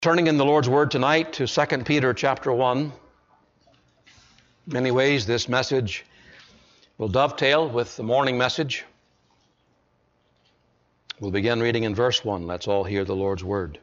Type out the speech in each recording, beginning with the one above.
Turning in the Lord's Word tonight to 2 Peter chapter 1. In many ways, this message will dovetail with the morning message. We'll begin reading in verse 1. Let's all hear the Lord's Word.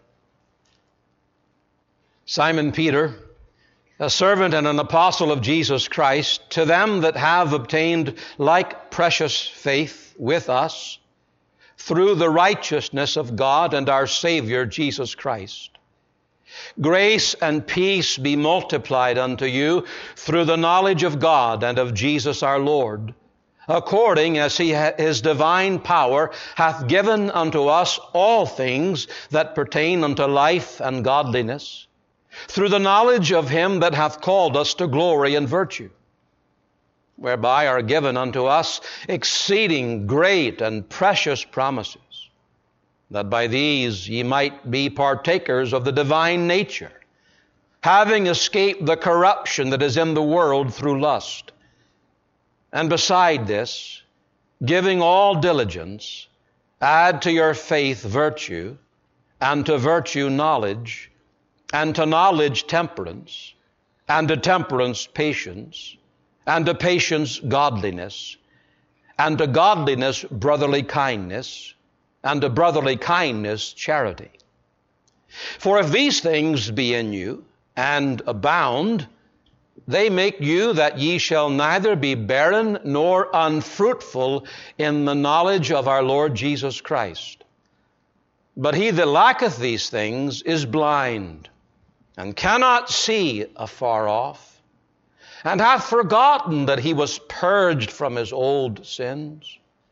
Simon Peter, a servant and an apostle of Jesus Christ, to them that have obtained like precious faith with us through the righteousness of God and our Savior Jesus Christ. Grace and peace be multiplied unto you through the knowledge of God and of Jesus our Lord, according as His divine power hath given unto us all things that pertain unto life and godliness, through the knowledge of Him that hath called us to glory and virtue, whereby are given unto us exceeding great and precious promises, that by these ye might be partakers of the divine nature, having escaped the corruption that is in the world through lust. And beside this, giving all diligence, add to your faith virtue, and to virtue knowledge, and to knowledge temperance, and to temperance patience, and to patience godliness, and to godliness brotherly kindness, and to brotherly kindness charity. For if these things be in you, and abound, they make you that ye shall neither be barren nor unfruitful in the knowledge of our Lord Jesus Christ. But he that lacketh these things is blind, and cannot see afar off, and hath forgotten that he was purged from his old sins.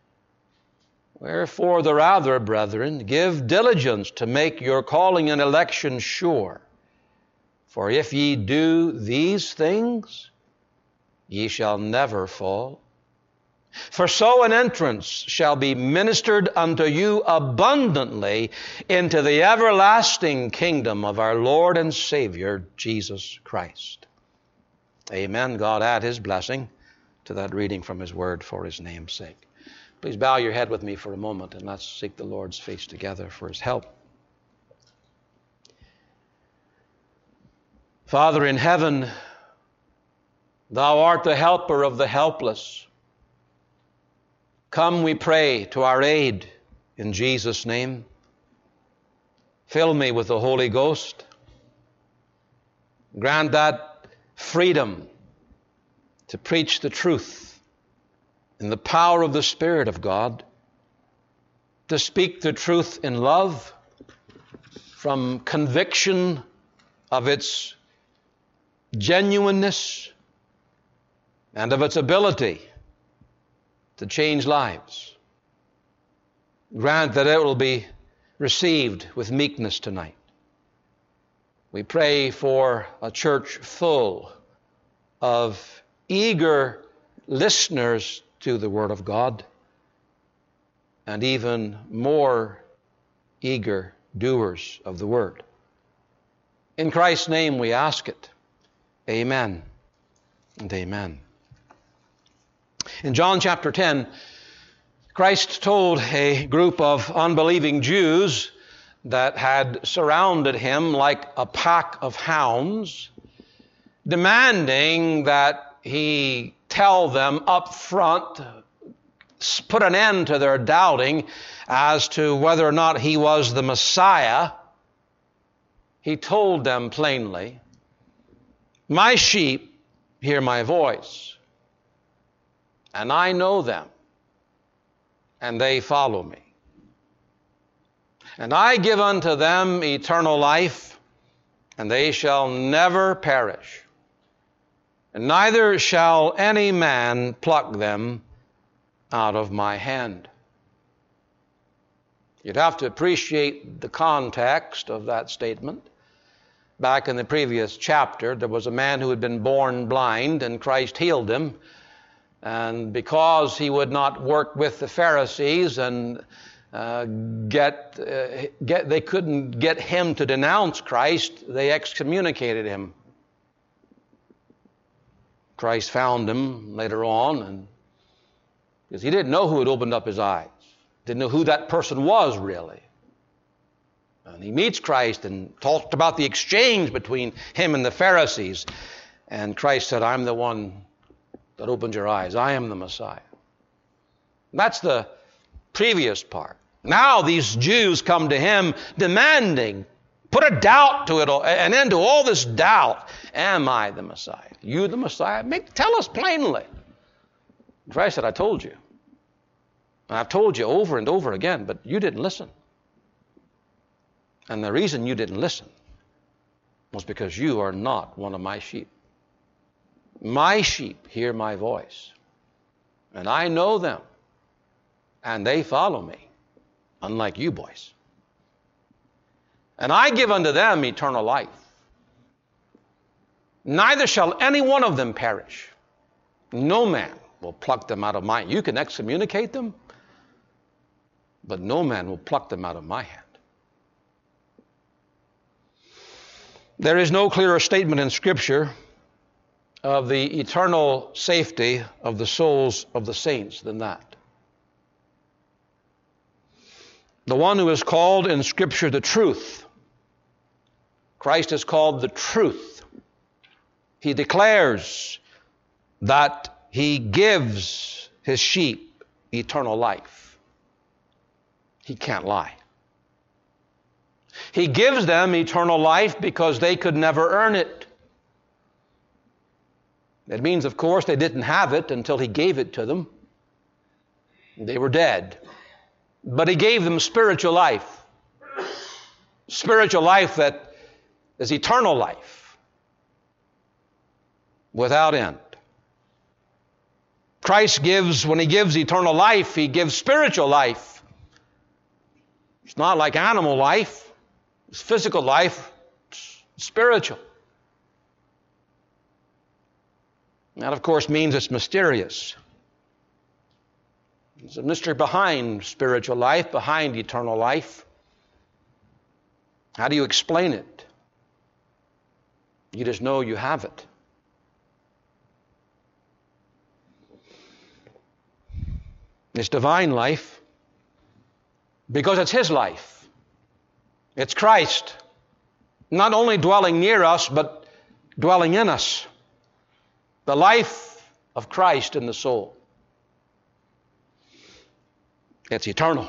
Wherefore the rather, brethren, give diligence to make your calling and election sure. For if ye do these things, ye shall never fall. For so an entrance shall be ministered unto you abundantly into the everlasting kingdom of our Lord and Savior, Jesus Christ. Amen. God add His blessing to that reading from His Word for His name's sake. Please bow your head with me for a moment and let's seek the Lord's face together for His help. Father in heaven, Thou art the helper of the helpless. Come, we pray, to our aid in Jesus' name. Fill me with the Holy Ghost. Grant that freedom to preach the truth in the power of the Spirit of God, to speak the truth in love from conviction of its genuineness and of its ability to change lives. Grant that it will be received with meekness tonight. We pray for a church full of eager listeners to the Word of God, and even more eager doers of the Word. In Christ's name we ask it. Amen and amen. In John chapter 10, Christ told a group of unbelieving Jews that had surrounded Him like a pack of hounds, demanding that He tell them up front, put an end to their doubting as to whether or not He was the Messiah. He told them plainly, my sheep hear my voice, and I know them, and they follow me. And I give unto them eternal life, and they shall never perish, and neither shall any man pluck them out of my hand. You'd have to appreciate the context of that statement. Back in the previous chapter, there was a man who had been born blind, and Christ healed him. And because he would not work with the Pharisees and they couldn't get him to denounce Christ, they excommunicated him. Christ found him later on, and because he didn't know who had opened up his eyes, didn't know who that person was really. And he meets Christ and talked about the exchange between him and the Pharisees. And Christ said, I'm the one that opened your eyes. I am the Messiah. That's the previous part. Now these Jews come to him demanding, put a doubt to it, an end to all this doubt. Am I the Messiah? You the Messiah? Tell us plainly. Christ said, I told you. And I've told you over and over again, but you didn't listen. And the reason you didn't listen was because you are not one of my sheep. My sheep hear my voice, and I know them, and they follow me, unlike you boys. And I give unto them eternal life. Neither shall any one of them perish. No man will pluck them out of my hand. You can excommunicate them, but no man will pluck them out of my hand. There is no clearer statement in Scripture of the eternal safety of the souls of the saints than that. The one who is called in Scripture the truth, Christ is called the truth. He declares that he gives his sheep eternal life. He can't lie. He gives them eternal life because they could never earn it. That means, of course, they didn't have it until he gave it to them. They were dead. But he gave them spiritual life. Spiritual life that is eternal life without end. Christ gives, when he gives eternal life, he gives spiritual life. It's not like animal life. It's physical life. It's spiritual. That, of course, means it's mysterious. There's a mystery behind spiritual life, behind eternal life. How do you explain it? You just know you have it. It's divine life because it's his life. It's Christ, not only dwelling near us, but dwelling in us. The life of Christ in the soul. It's eternal.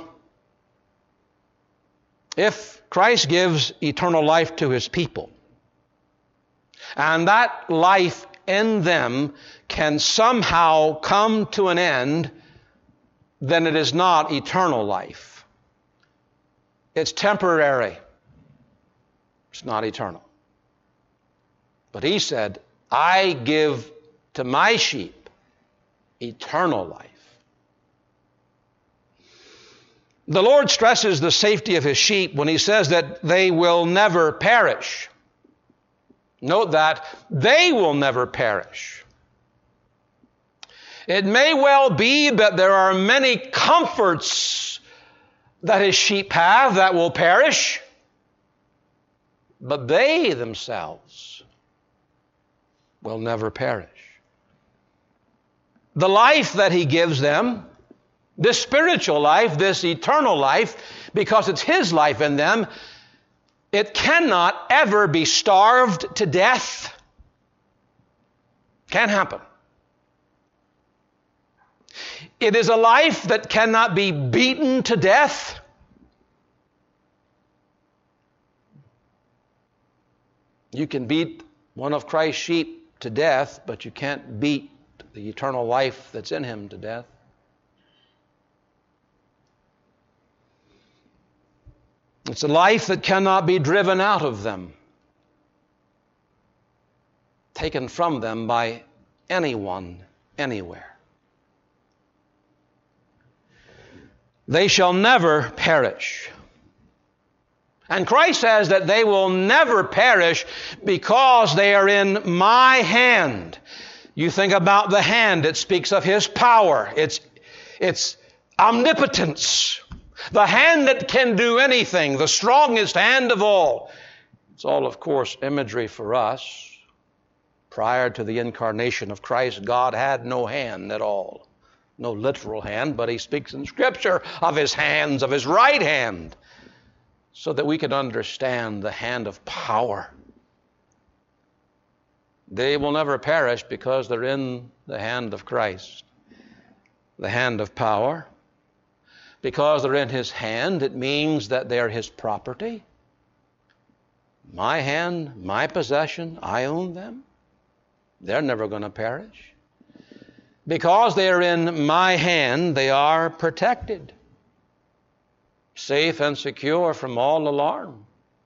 If Christ gives eternal life to his people, and that life in them can somehow come to an end, then it is not eternal life. It's temporary. It's not eternal. But he said, I give to my sheep eternal life. The Lord stresses the safety of his sheep when he says that they will never perish. Note that they will never perish. It may well be that there are many comforts that his sheep have that will perish, but they themselves will never perish. The life that he gives them, this spiritual life, this eternal life, because it's his life in them, it cannot ever be starved to death. Can't happen. It is a life that cannot be beaten to death. You can beat one of Christ's sheep to death, but you can't beat the eternal life that's in him to death. It's a life that cannot be driven out of them, taken from them by anyone, anywhere. They shall never perish. And Christ says that they will never perish because they are in my hand. You think about the hand, it speaks of his power. It's omnipotence. The hand that can do anything, the strongest hand of all. It's all, of course, imagery for us. Prior to the incarnation of Christ, God had no hand at all. No literal hand, but he speaks in Scripture of his hands, of his right hand. so that we can understand the hand of power. They will never perish because they're in the hand of Christ. The hand of power. Because they're in His hand, it means that they're His property. My hand, my possession, I own them. They're never going to perish. Because they're in my hand, they are protected. Safe and secure from all alarm.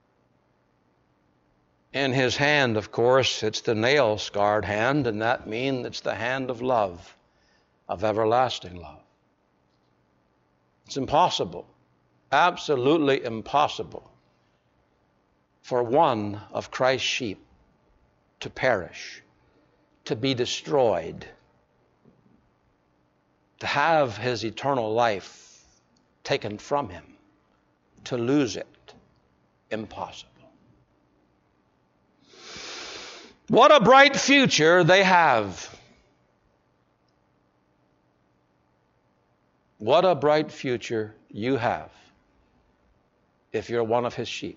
In His hand, of course, it's the nail-scarred hand, and that means it's the hand of love, of everlasting love. It's impossible, absolutely impossible, for one of Christ's sheep to perish, to be destroyed, to have his eternal life taken from him, to lose it. Impossible. What a bright future they have. What a bright future you have if you're one of His sheep.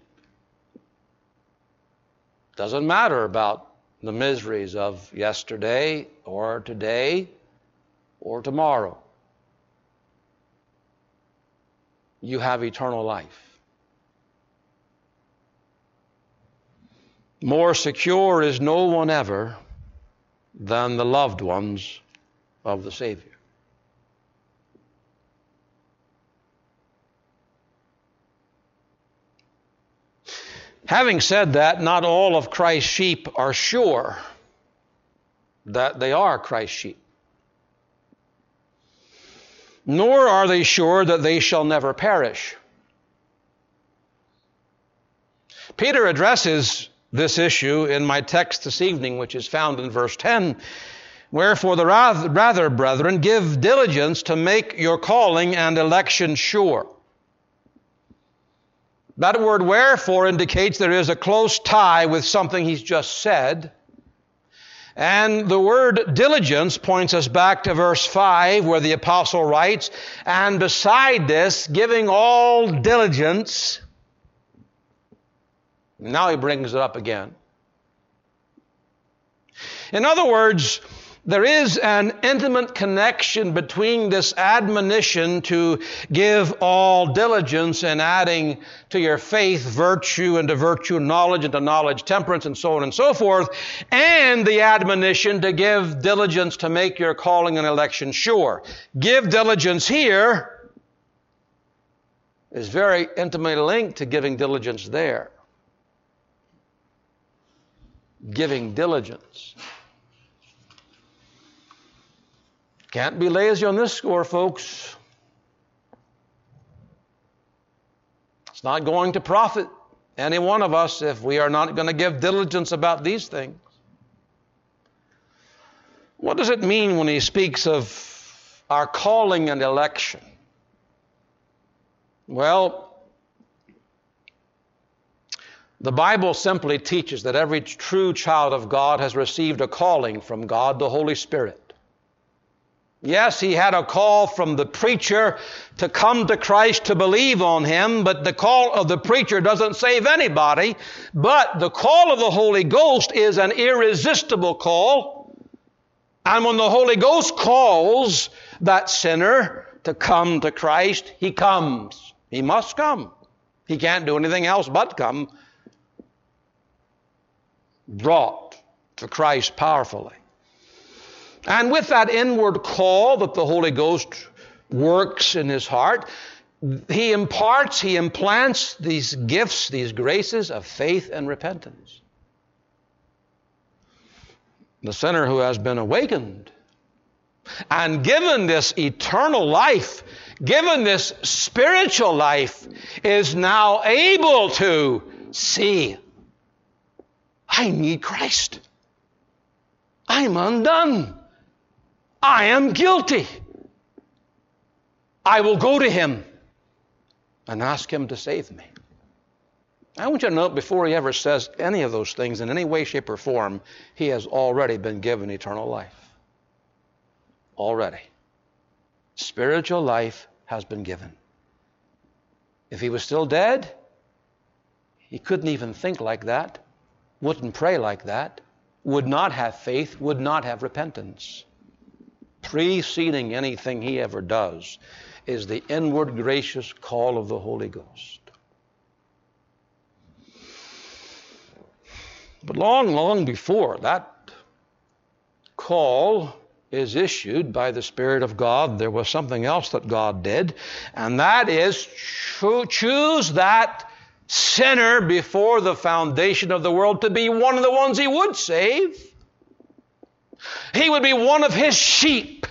Doesn't matter about the miseries of yesterday or today or tomorrow. You have eternal life. More secure is no one ever than the loved ones of the Savior. Having said that, not all of Christ's sheep are sure that they are Christ's sheep. Nor are they sure that they shall never perish. Peter addresses this issue in my text this evening, which is found in verse 10. Wherefore, the rather, brethren, give diligence to make your calling and election sure. That word wherefore indicates there is a close tie with something he's just said. And the word diligence points us back to verse 5 where the apostle writes, and beside this, giving all diligence. Now he brings it up again. In other words, there is an intimate connection between this admonition to give all diligence and adding to your faith virtue, and to virtue knowledge, and to knowledge temperance, and so on and so forth, and the admonition to give diligence to make your calling and election sure. Give diligence here is very intimately linked to giving diligence there. Giving diligence. Can't be lazy on this score, folks. It's not going to profit any one of us if we are not going to give diligence about these things. What does it mean when he speaks of our calling and election? Well, the Bible simply teaches that every true child of God has received a calling from God, the Holy Spirit. Yes, he had a call from the preacher to come to Christ, to believe on Him, but the call of the preacher doesn't save anybody. But the call of the Holy Ghost is an irresistible call. And when the Holy Ghost calls that sinner to come to Christ, he comes. He must come. He can't do anything else but come. Brought to Christ powerfully. And with that inward call that the Holy Ghost works in his heart, he implants these gifts, these graces of faith and repentance. The sinner who has been awakened and given this eternal life, given this spiritual life, is now able to see, I need Christ. I'm undone. I am guilty. I will go to Him and ask Him to save me. I want you to note, before he ever says any of those things in any way, shape, or form, he has already been given eternal life. Already. Spiritual life has been given. If he was still dead, he couldn't even think like that, wouldn't pray like that, would not have faith, would not have repentance. Preceding anything he ever does is the inward gracious call of the Holy Ghost. But long before that call is issued by the Spirit of God, there was something else that God did, and that is choose that sinner before the foundation of the world to be one of the ones he would save. He would be one of his sheep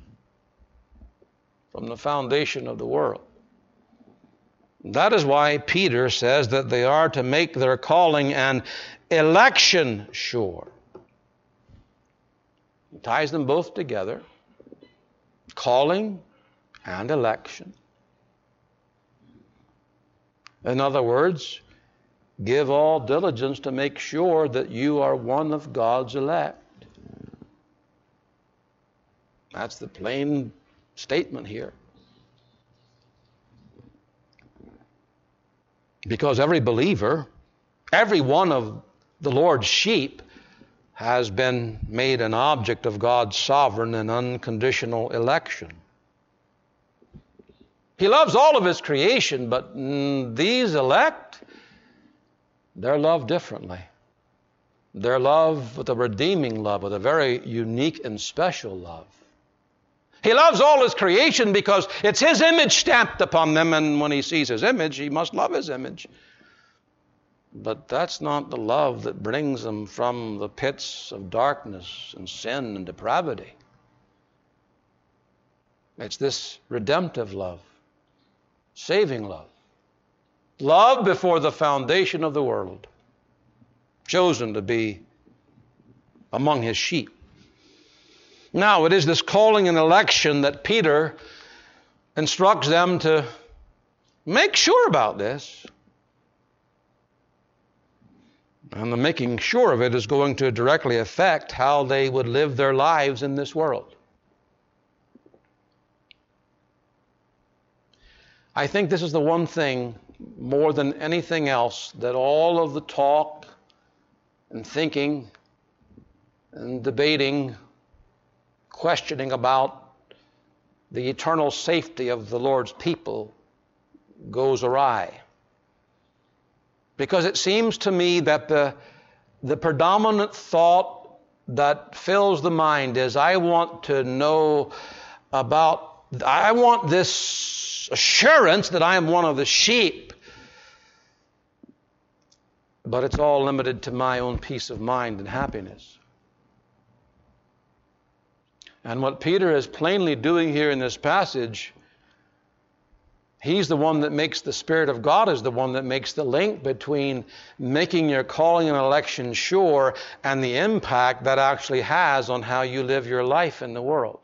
from the foundation of the world. That is why Peter says that they are to make their calling and election sure. He ties them both together, calling and election. In other words, give all diligence to make sure that you are one of God's elect. That's the plain statement here. Because every believer, every one of the Lord's sheep, has been made an object of God's sovereign and unconditional election. He loves all of his creation, but these elect, they're loved differently. They're loved with a redeeming love, with a very unique and special love. He loves all his creation because it's his image stamped upon them, and when he sees his image, he must love his image. But that's not the love that brings them from the pits of darkness and sin and depravity. It's this redemptive love, saving love. Love before the foundation of the world, chosen to be among his sheep. Now, it is this calling and election that Peter instructs them to make sure about this. And the making sure of it is going to directly affect how they would live their lives in this world. I think this is the one thing, more than anything else, that all of the talk and thinking and debating, questioning about the eternal safety of the Lord's people goes awry. Because it seems to me that the predominant thought that fills the mind is, I want this assurance that I am one of the sheep. But it's all limited to my own peace of mind and happiness. And what Peter is plainly doing here in this passage, he's the one that makes, the Spirit of God is the one that makes the link between making your calling and election sure and the impact that actually has on how you live your life in the world.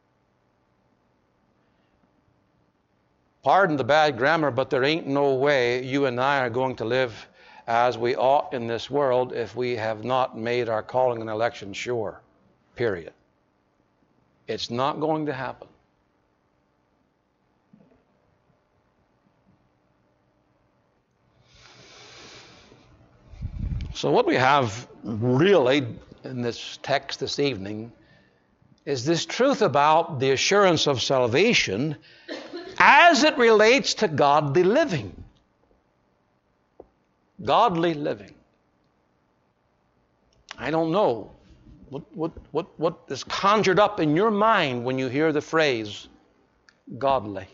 Pardon the bad grammar, but there ain't no way you and I are going to live as we ought in this world if we have not made our calling and election sure. Period. It's not going to happen. So what we have really in this text this evening is this truth about the assurance of salvation as it relates to godly living. Godly living. I don't know what is conjured up in your mind when you hear the phrase godly.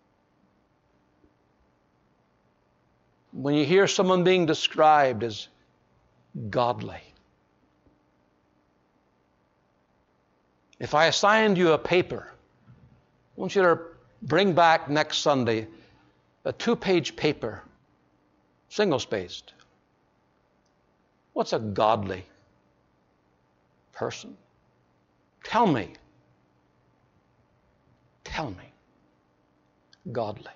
When you hear someone being described as godly. If I assigned you a paper, I want you to bring back next Sunday a 2-page paper, single-spaced. What's a godly person? Tell me. Tell me. Godly.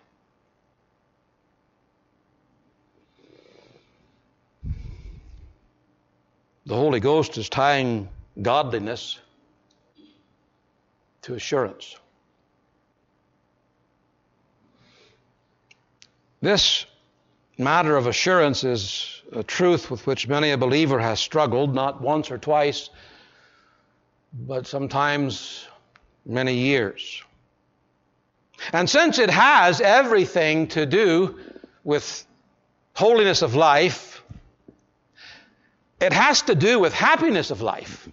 The Holy Ghost is tying godliness to assurance. This matter of assurance is a truth with which many a believer has struggled, not once or twice, but sometimes many years. And since it has everything to do with holiness of life, it has to do with happiness of life.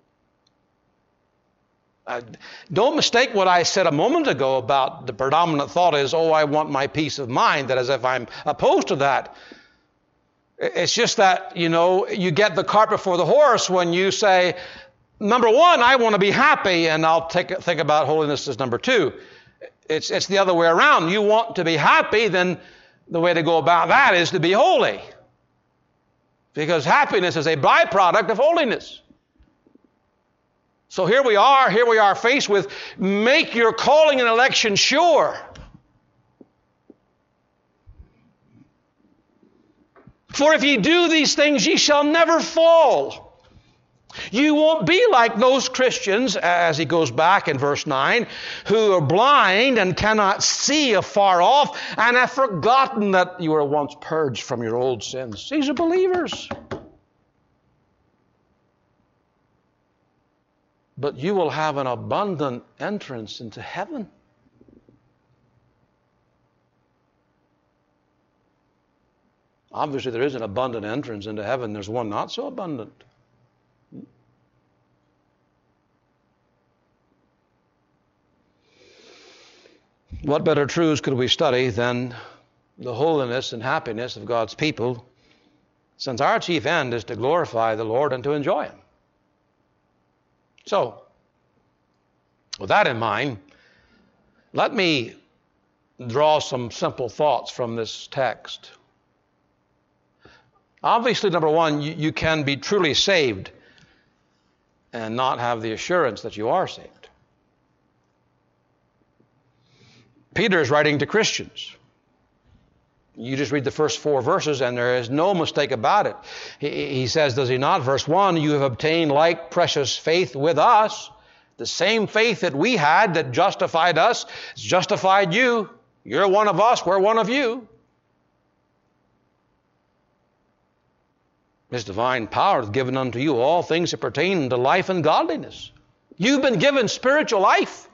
Don't mistake what I said a moment ago about the predominant thought is, oh, I want my peace of mind, that as if I'm opposed to that. It's just that, you get the cart before the horse when you say, number one, I want to be happy, and I'll think about holiness as number two. It's the other way around. You want to be happy, then the way to go about that is to be holy. Because happiness is a byproduct of holiness. So here we are faced with, make your calling and election sure. For if ye do these things, ye shall never fall. You won't be like those Christians, as he goes back in verse 9, who are blind and cannot see afar off and have forgotten that you were once purged from your old sins. These are believers. But you will have an abundant entrance into heaven. Obviously, there is an abundant entrance into heaven. There's one not so abundant. What better truths could we study than the holiness and happiness of God's people, since our chief end is to glorify the Lord and to enjoy Him? So, with that in mind, let me draw some simple thoughts from this text. Obviously, number one, you can be truly saved and not have the assurance that you are saved. Peter is writing to Christians. You just read the first 4 verses and there is no mistake about it. He says, does he not? Verse 1, you have obtained like precious faith with us. The same faith that we had that justified us has justified you. You're one of us, we're one of you. His divine power hath given unto you all things that pertain to life and godliness. You've been given spiritual life.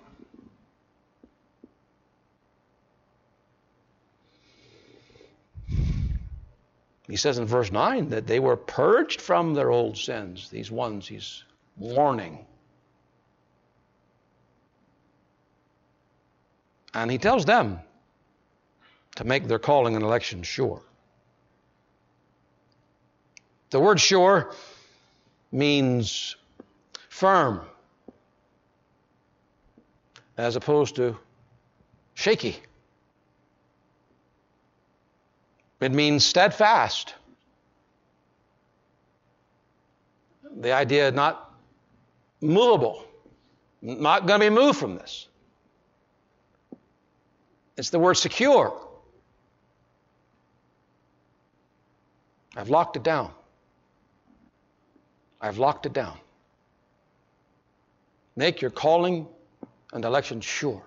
He says in verse 9 that they were purged from their old sins. These ones he's warning. And he tells them to make their calling and election sure. The word sure means firm, as opposed to shaky. It means steadfast. The idea not movable, not going to be moved from this. It's the word secure. I've locked it down. I've locked it down. Make your calling and election sure.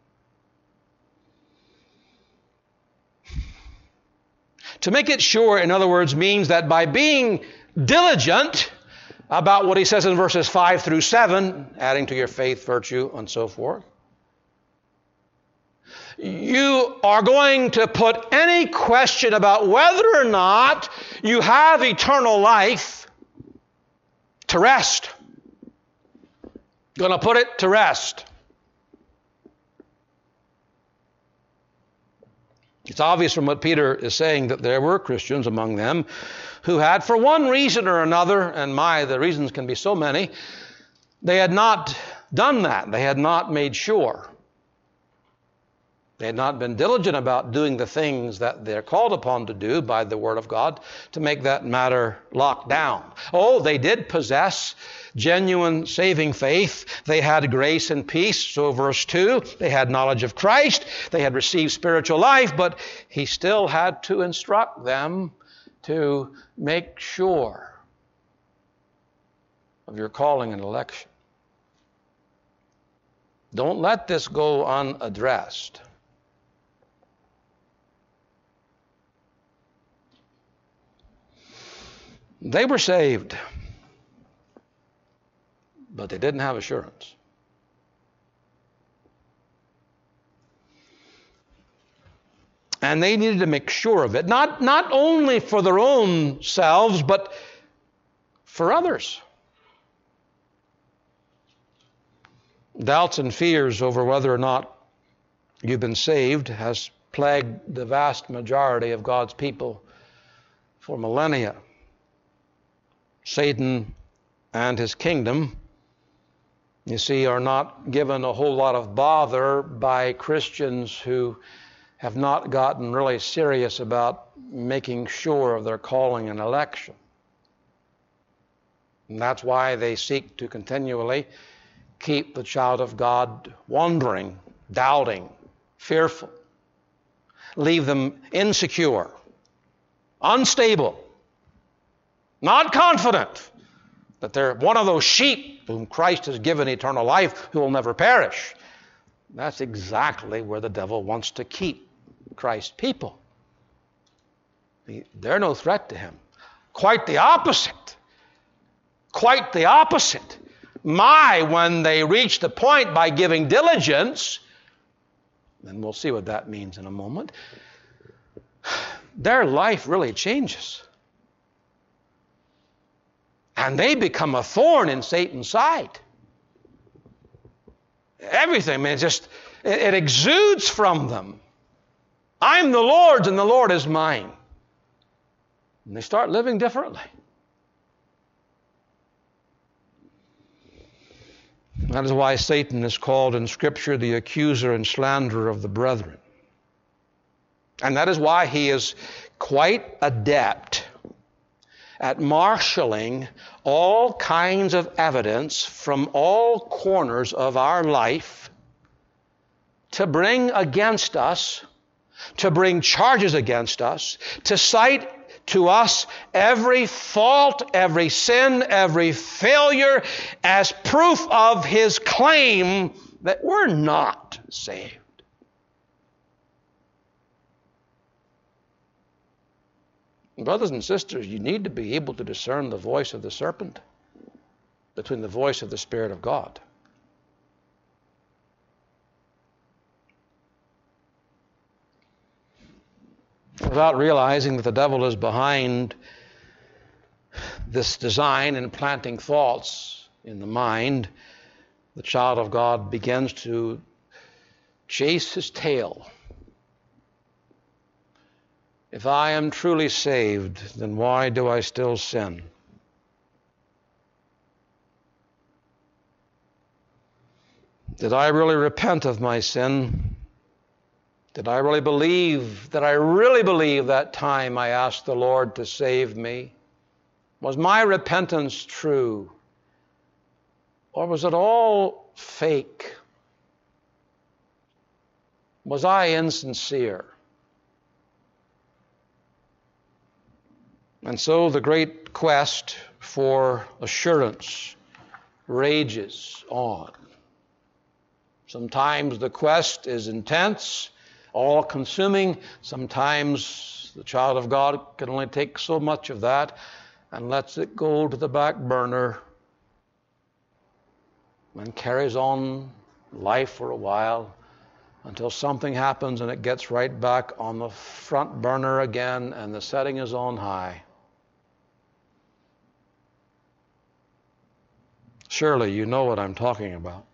To make it sure, in other words, means that by being diligent about what he says in verses 5 through 7, adding to your faith, virtue, and so forth, you are going to put any question about whether or not you have eternal life to rest. Going to put it to rest. It's obvious from what Peter is saying that there were Christians among them who had, for one reason or another, and the reasons can be so many, they had not done that. They had not made sure. They had not been diligent about doing the things that they're called upon to do by the Word of God to make that matter locked down. Oh, they did possess genuine saving faith. They had grace and peace. So verse 2, they had knowledge of Christ. They had received spiritual life, but he still had to instruct them to make sure of your calling and election. Don't let this go unaddressed. They were saved, but they didn't have assurance. And they needed to make sure of it, not only for their own selves, but for others. Doubts and fears over whether or not you've been saved has plagued the vast majority of God's people for millennia. Satan and his kingdom, you see, are not given a whole lot of bother by Christians who have not gotten really serious about making sure of their calling and election. And that's why they seek to continually keep the child of God wandering, doubting, fearful, leave them insecure, unstable, not confident that they're one of those sheep whom Christ has given eternal life who will never perish. That's exactly where the devil wants to keep Christ's people. They're no threat to him. Quite the opposite. Quite the opposite. When they reach the point by giving diligence, and we'll see what that means in a moment, their life really changes. And they become a thorn in Satan's side. Everything, man, it exudes from them. I'm the Lord's and the Lord is mine. And they start living differently. That is why Satan is called in Scripture the accuser and slanderer of the brethren. And that is why he is quite adept at marshaling all kinds of evidence from all corners of our life to bring against us, to bring charges against us, to cite to us every fault, every sin, every failure as proof of his claim that we're not saved. Brothers and sisters, you need to be able to discern the voice of the serpent between the voice of the Spirit of God. Without realizing that the devil is behind this design in planting thoughts in the mind, the child of God begins to chase his tail. If I am truly saved, then why do I still sin? Did I really repent of my sin? Did I really believe that time I asked the Lord to save me? Was my repentance true? Or was it all fake? Was I insincere? And so the great quest for assurance rages on. Sometimes the quest is intense, all-consuming. Sometimes the child of God can only take so much of that and lets it go to the back burner and carries on life for a while until something happens and it gets right back on the front burner again and the setting is on high. Surely you know what I'm talking about.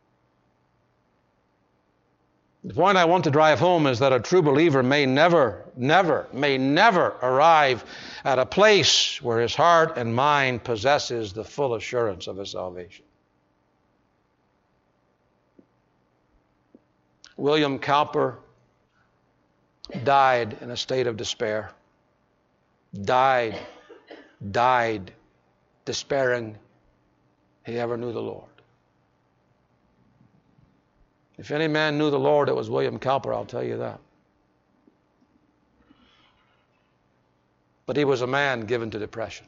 The point I want to drive home is that a true believer may never arrive at a place where his heart and mind possesses the full assurance of his salvation. William Cowper died in a state of despair. Died despairing he ever knew the Lord. If any man knew the Lord, it was William Cowper, I'll tell you that. But he was a man given to depression.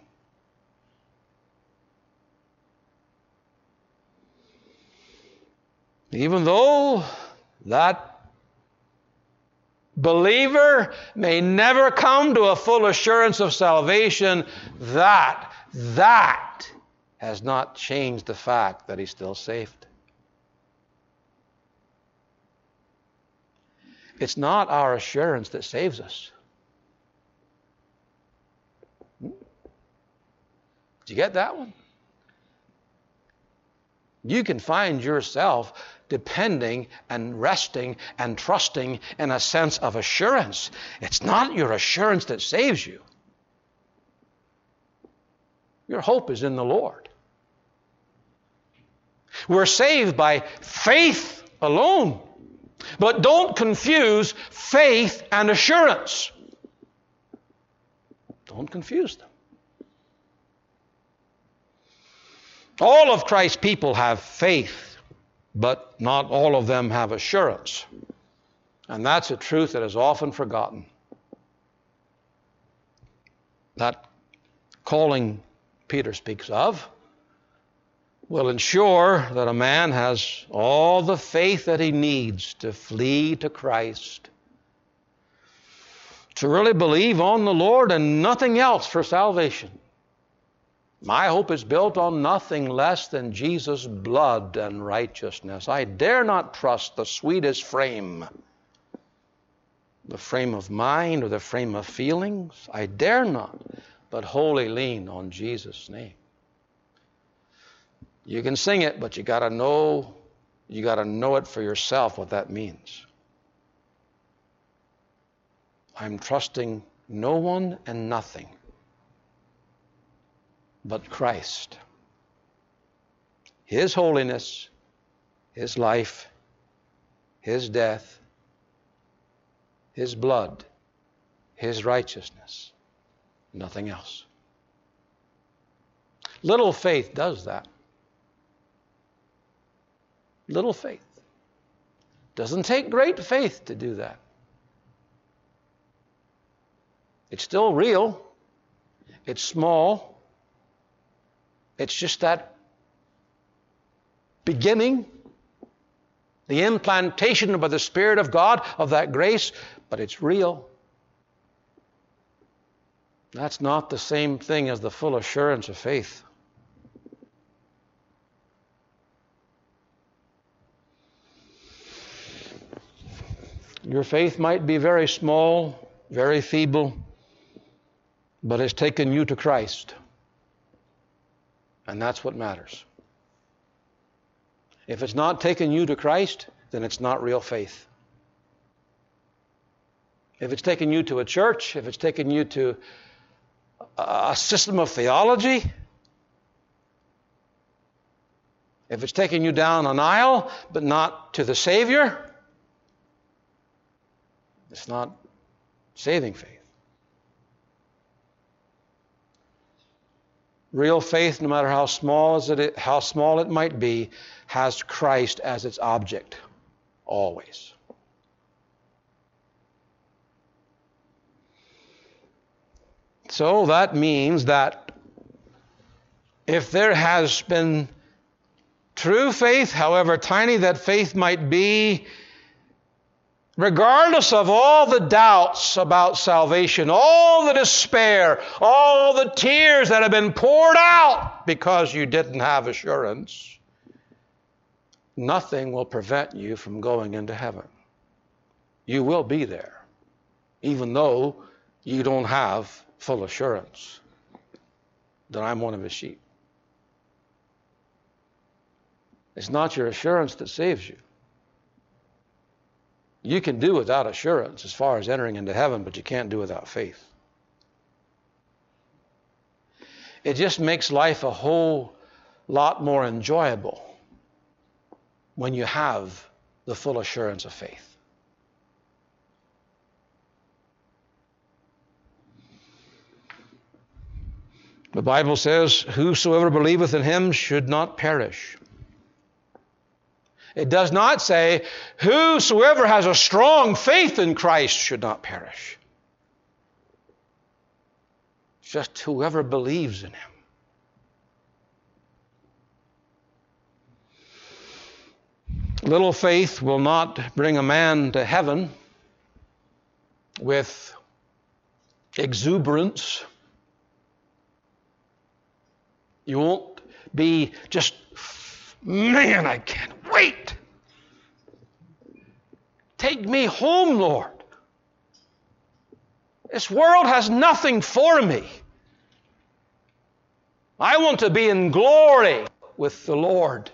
Even though that believer may never come to a full assurance of salvation, that has not changed the fact that he's still saved. It's not our assurance that saves us. Did you get that one? You can find yourself depending and resting and trusting in a sense of assurance. It's not your assurance that saves you. Your hope is in the Lord. We're saved by faith alone. But don't confuse faith and assurance. Don't confuse them. All of Christ's people have faith, but not all of them have assurance. And that's a truth that is often forgotten. That calling Peter speaks of will ensure that a man has all the faith that he needs to flee to Christ, to really believe on the Lord and nothing else for salvation. My hope is built on nothing less than Jesus' blood and righteousness. I dare not trust the sweetest frame, the frame of mind or the frame of feelings. I dare not, but wholly lean on Jesus' name. You can sing it, but you got to know it for yourself what that means. I'm trusting no one and nothing but Christ. His holiness, His life, His death, His blood, His righteousness. Nothing else. Little faith does that. Little faith. Doesn't take great faith to do that. It's still real. It's small. It's just that beginning, the implantation by the Spirit of God of that grace, but it's real. That's not the same thing as the full assurance of faith. Your faith might be very small, very feeble, but it's taken you to Christ. And that's what matters. If it's not taken you to Christ, then it's not real faith. If it's taken you to a church, if it's taken you to a system of theology, if it's taken you down an aisle but not to the Savior, it's not saving faith. Real faith, no matter how small it might be, has Christ as its object, always. So that means that if there has been true faith, however tiny that faith might be, regardless of all the doubts about salvation, all the despair, all the tears that have been poured out because you didn't have assurance, nothing will prevent you from going into heaven. You will be there, even though you don't have full assurance that I'm one of His sheep. It's not your assurance that saves you. You can do without assurance as far as entering into heaven, but you can't do without faith. It just makes life a whole lot more enjoyable when you have the full assurance of faith. The Bible says, whosoever believeth in Him should not perish. It does not say, whosoever has a strong faith in Christ should not perish. It's just whoever believes in Him. Little faith will not bring a man to heaven, with exuberance. You won't be just, man, I can't wait. Take me home, Lord. This world has nothing for me. I want to be in glory with the Lord.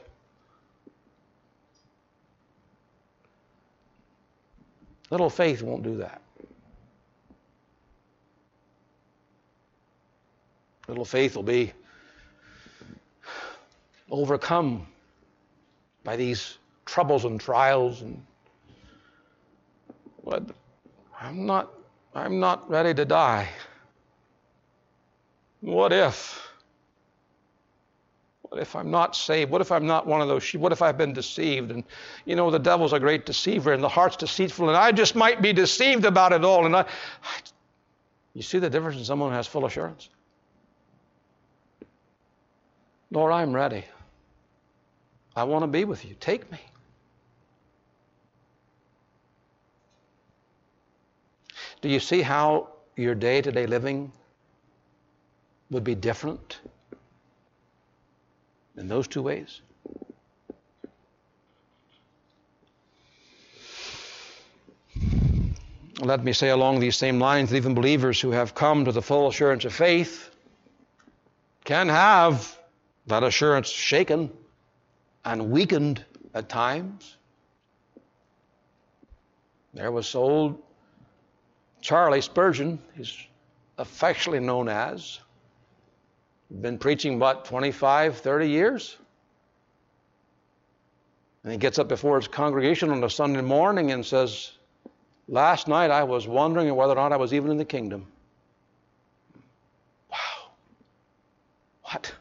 Little faith won't do that. Little faith will be overcome by these troubles and trials, and but I'm not ready to die. What if I'm not saved? What if I'm not one of those sheep? What if I've been deceived? And you know, the devil's a great deceiver, and the heart's deceitful, and I just might be deceived about it all. And you see the difference in someone who has full assurance? Lord, I'm ready. I want to be with you. Take me. Do you see how your day-to-day living would be different in those two ways? Let me say along these same lines that even believers who have come to the full assurance of faith can have that assurance shaken and weakened at times. There was old Charlie Spurgeon, he's affectionately known as, been preaching, 25, 30 years? And he gets up before his congregation on a Sunday morning and says, last night I was wondering whether or not I was even in the kingdom. Wow. What?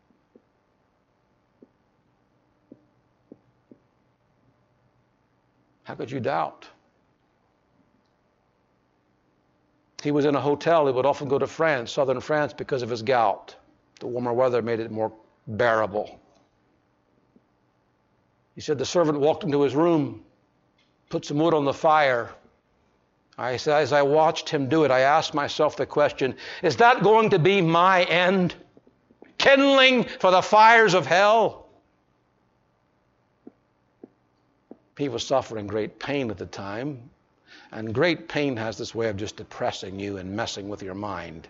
How could you doubt? He was in a hotel. He would often go to France, southern France, because of his gout. The warmer weather made it more bearable. He said the servant walked into his room, put some wood on the fire. I said, as I watched him do it, I asked myself the question, is that going to be my end? Kindling for the fires of hell? He was suffering great pain at the time. And great pain has this way of just depressing you and messing with your mind.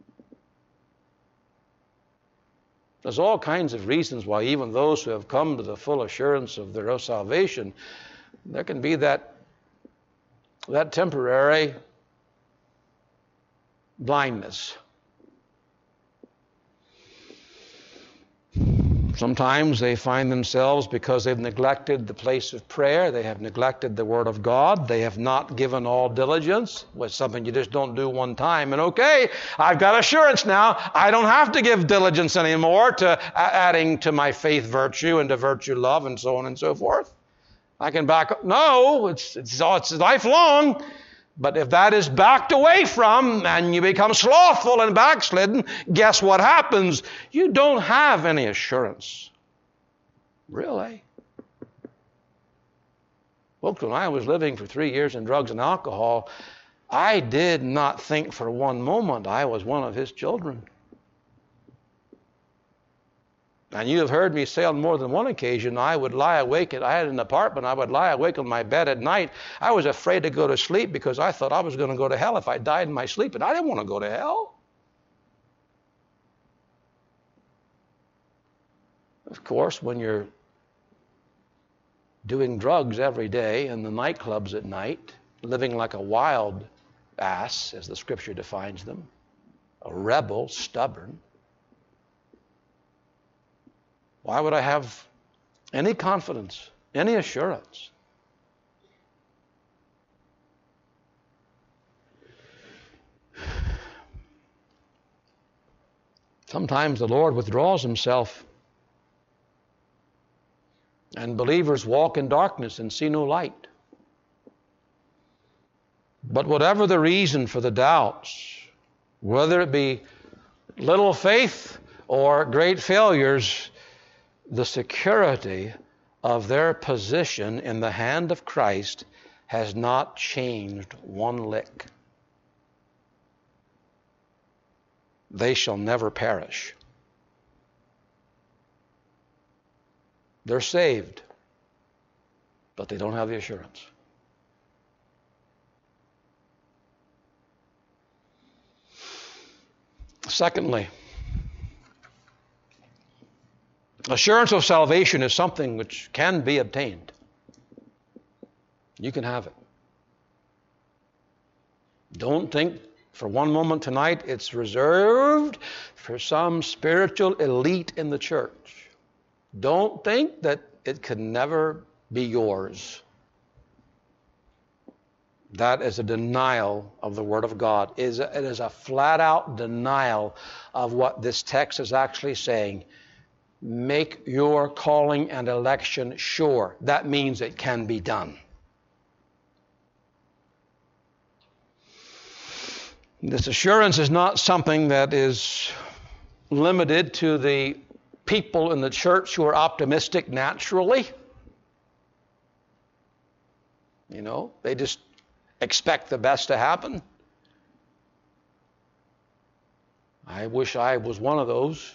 There's all kinds of reasons why even those who have come to the full assurance of their salvation, there can be that temporary blindness. Sometimes they find themselves, because they've neglected the place of prayer, they have neglected the Word of God, they have not given all diligence, which is something you just don't do one time. And okay, I've got assurance now. I don't have to give diligence anymore to adding to my faith virtue and to virtue love and so on and so forth. I can back up. No, it's lifelong. But if that is backed away from and you become slothful and backslidden, guess what happens? You don't have any assurance. Really? Folks, when I was living for 3 years in drugs and alcohol, I did not think for one moment I was one of his children. And you have heard me say on more than one occasion, I would lie awake. I had an apartment. I would lie awake on my bed at night. I was afraid to go to sleep because I thought I was going to go to hell if I died in my sleep. And I didn't want to go to hell. Of course, when you're doing drugs every day in the nightclubs at night, living like a wild ass, as the Scripture defines them, a rebel, stubborn, why would I have any confidence, any assurance? Sometimes the Lord withdraws himself, and believers walk in darkness and see no light. But whatever the reason for the doubts, whether it be little faith or great failures, the security of their position in the hand of Christ has not changed one lick. they shall never perish. They're saved, but they don't have the assurance. Secondly, assurance of salvation is something which can be obtained. You can have it. Don't think for one moment tonight it's reserved for some spiritual elite in the church. Don't think that it can never be yours. That is a denial of the Word of God. It is a flat-out denial of what this text is actually saying. Make your calling and election sure. That means it can be done. This assurance is not something that is limited to the people in the church who are optimistic naturally. You know, they just expect the best to happen. I wish I was one of those.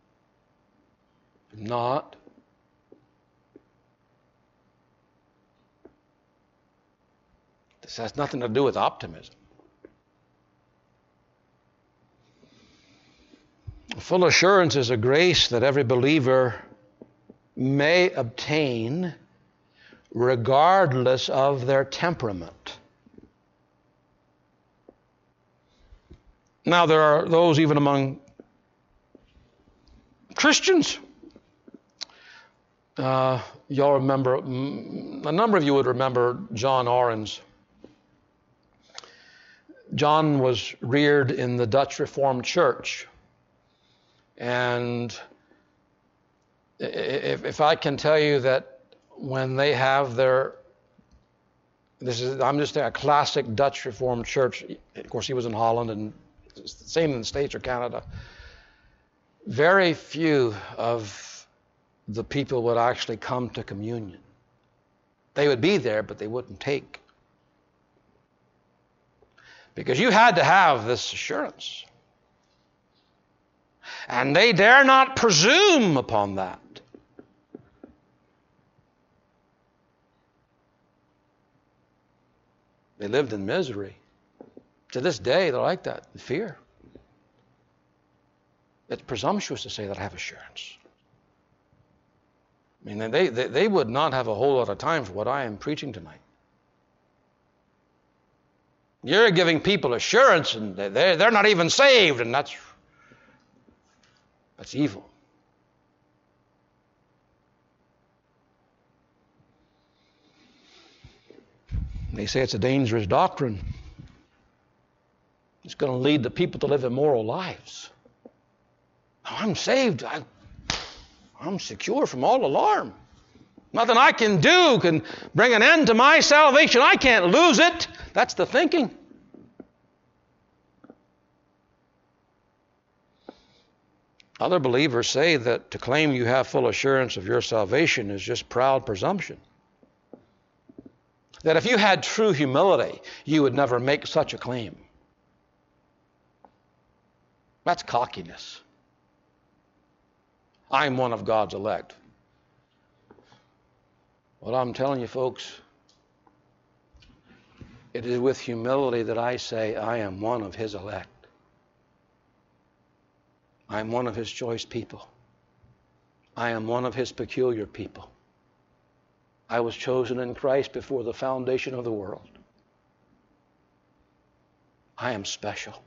I'm not. This has nothing to do with optimism. Full assurance is a grace that every believer may obtain regardless of their temperament. Now, there are those even among Christians. Y'all remember, a number of you would remember John Orange. John was reared in the Dutch Reformed Church. And if I can tell you that when they have their, I'm just saying a classic Dutch Reformed Church. Of course, he was in Holland, and same in the States or Canada. Very few of the people would actually come to communion. They would be there, but they wouldn't take. Because you had to have this assurance. And they dare not presume upon that. They lived in misery. To this day, they're like that, in fear. It's presumptuous to say that I have assurance. I mean, they would not have a whole lot of time for what I am preaching tonight. You're giving people assurance, and they're not even saved, and that's evil. They say it's a dangerous doctrine. It's going to lead the people to live immoral lives. I'm saved. I'm secure from all alarm. Nothing I can do can bring an end to my salvation. I can't lose it. That's the thinking. Other believers say that to claim you have full assurance of your salvation is just proud presumption. That if you had true humility, you would never make such a claim. That's cockiness. I'm one of God's elect. Well, I'm telling you, folks, it is with humility that I say I am one of His elect. I am one of His choice people. I am one of His peculiar people. I was chosen in Christ before the foundation of the world. I am special.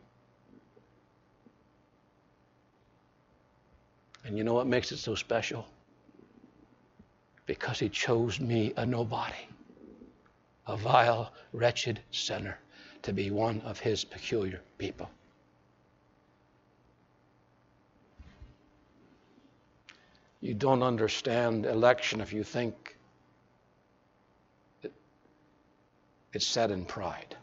And you know what makes it so special? Because He chose me, a nobody, a vile, wretched sinner, to be one of His peculiar people. You don't understand election if you think it's set in pride.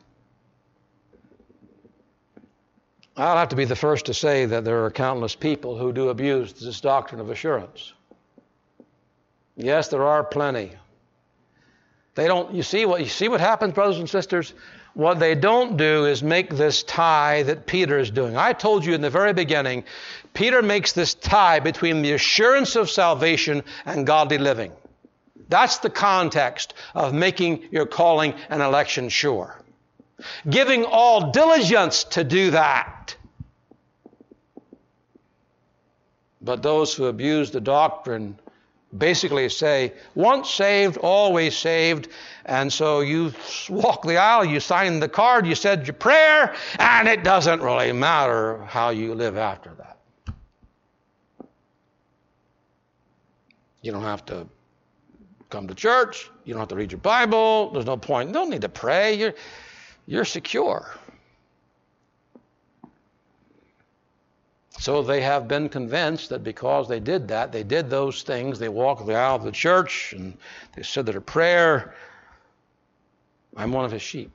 I'll have to be the first to say that there are countless people who do abuse this doctrine of assurance. Yes, there are plenty. They don't. You see what happens, brothers and sisters, What they don't do is make this tie that Peter is doing. I told you in the very beginning, Peter makes this tie between the assurance of salvation and godly living. That's the context of making your calling and election sure. Giving all diligence to do that. But those who abuse the doctrine basically say, once saved, always saved, and so you walk the aisle, you sign the card, you said your prayer, and it doesn't really matter how you live after that. You don't have to come to church, you don't have to read your Bible, there's no point, you don't need to pray, you're secure. So they have been convinced that because they did that, they did those things, they walked the aisle of the church, and they said their prayer, I'm one of his sheep.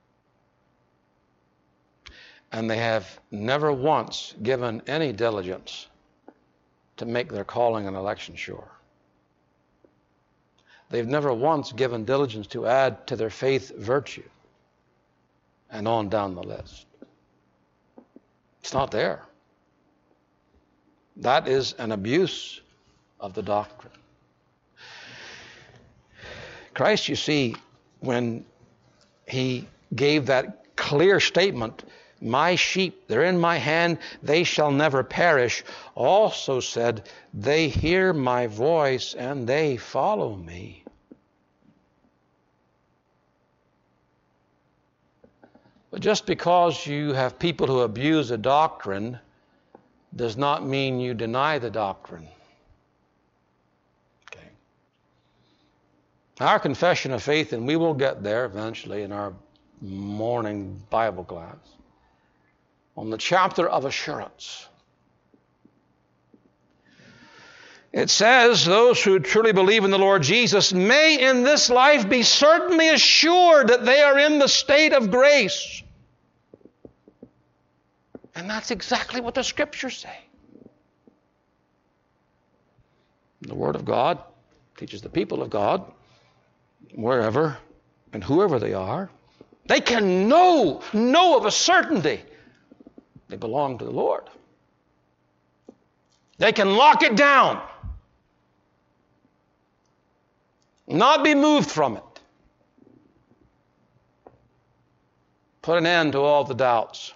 And they have never once given any diligence to make their calling and election sure. They've never once given diligence to add to their faith virtue. And on down the list. It's not there. That is an abuse of the doctrine. Christ, you see, when he gave that clear statement, my sheep, they're in my hand, they shall never perish, also said, they hear my voice and they follow me. But just because you have people who abuse a doctrine does not mean you deny the doctrine. Okay. Our confession of faith, and we will get there eventually in our morning Bible class, on the chapter of assurance. It says, those who truly believe in the Lord Jesus may in this life be certainly assured that they are in the state of grace. And that's exactly what the Scriptures say. The Word of God teaches the people of God, wherever and whoever they are, they can know of a certainty they belong to the Lord. They can lock it down, not be moved from it. Put an end to all the doubts.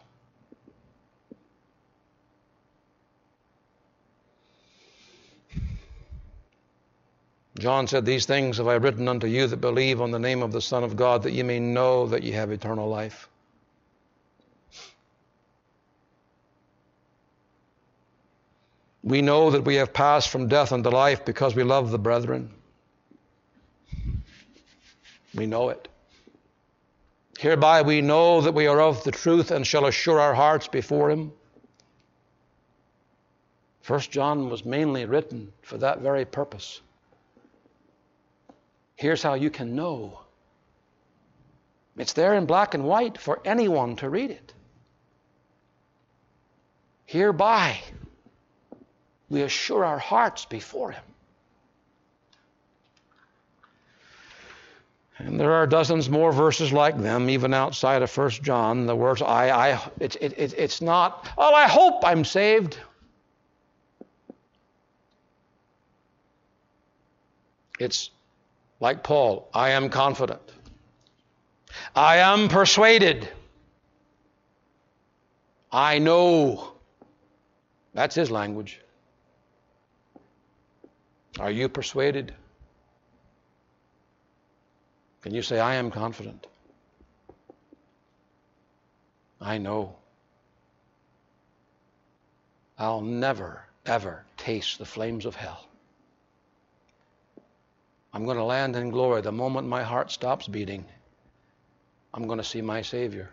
John said, these things have I written unto you that believe on the name of the Son of God, that ye may know that ye have eternal life. We know that we have passed from death unto life because we love the brethren. We know it. Hereby we know that we are of the truth and shall assure our hearts before him. 1 John was mainly written for that very purpose. Here's how you can know. It's there in black and white for anyone to read it. Hereby we assure our hearts before him. And there are dozens more verses like them, even outside of 1 John. The words, it's not, well, I hope I'm saved. It's like Paul, I am confident. I am persuaded. I know. That's his language. Are you persuaded? Can you say, I am confident? I know. I'll never, ever taste the flames of hell. I'm going to land in glory the moment my heart stops beating. I'm going to see my Savior.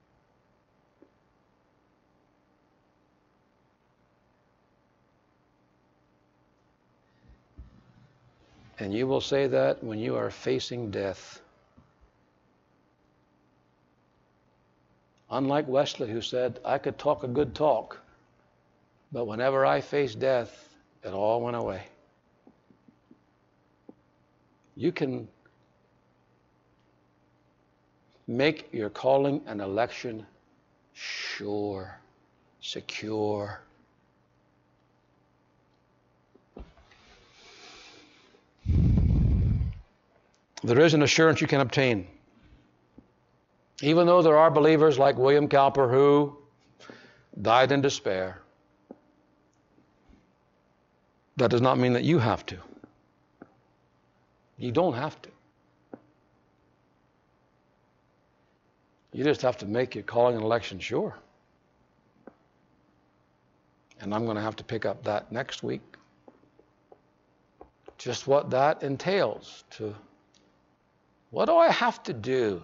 And you will say that when you are facing death. Unlike Wesley, who said, I could talk a good talk, but whenever I faced death, it all went away. You can Make your calling and election sure, secure. There is an assurance you can obtain. Even though there are believers like William Cowper who died in despair, that does not mean that you have to. You don't have to. You just have to make your calling and election sure. And I'm going to have to pick up that next week. Just what that entails. What do I have to do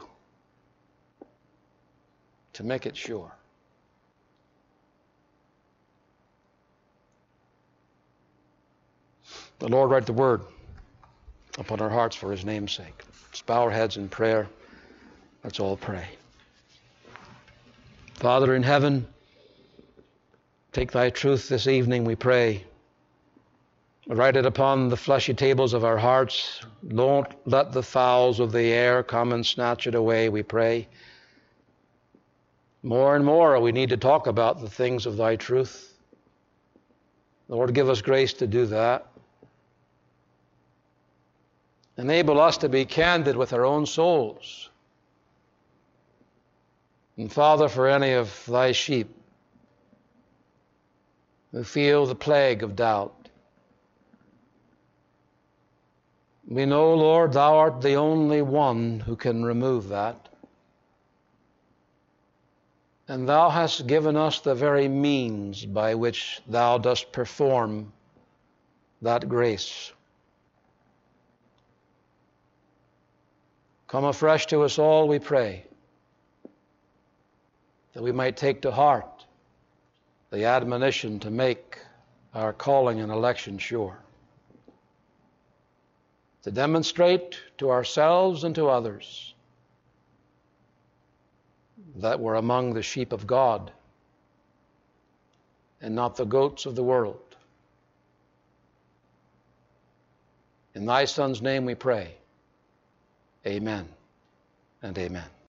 to make it sure? The Lord write the word upon our hearts for His name's sake. Let's bow our heads in prayer. Let's all pray. Father in heaven, take Thy truth this evening, we pray. Write it upon the fleshy tables of our hearts. Don't let the fowls of the air come and snatch it away, we pray. More and more we need to talk about the things of Thy truth. Lord, give us grace to do that. Enable us to be candid with our own souls. And Father, for any of Thy sheep who feel the plague of doubt, we know, Lord, Thou art the only one who can remove that. And Thou hast given us the very means by which Thou dost perform that grace. Come afresh to us all, we pray, that we might take to heart the admonition to make our calling and election sure, to demonstrate to ourselves and to others that we're among the sheep of God and not the goats of the world. In Thy Son's name we pray. Amen and amen.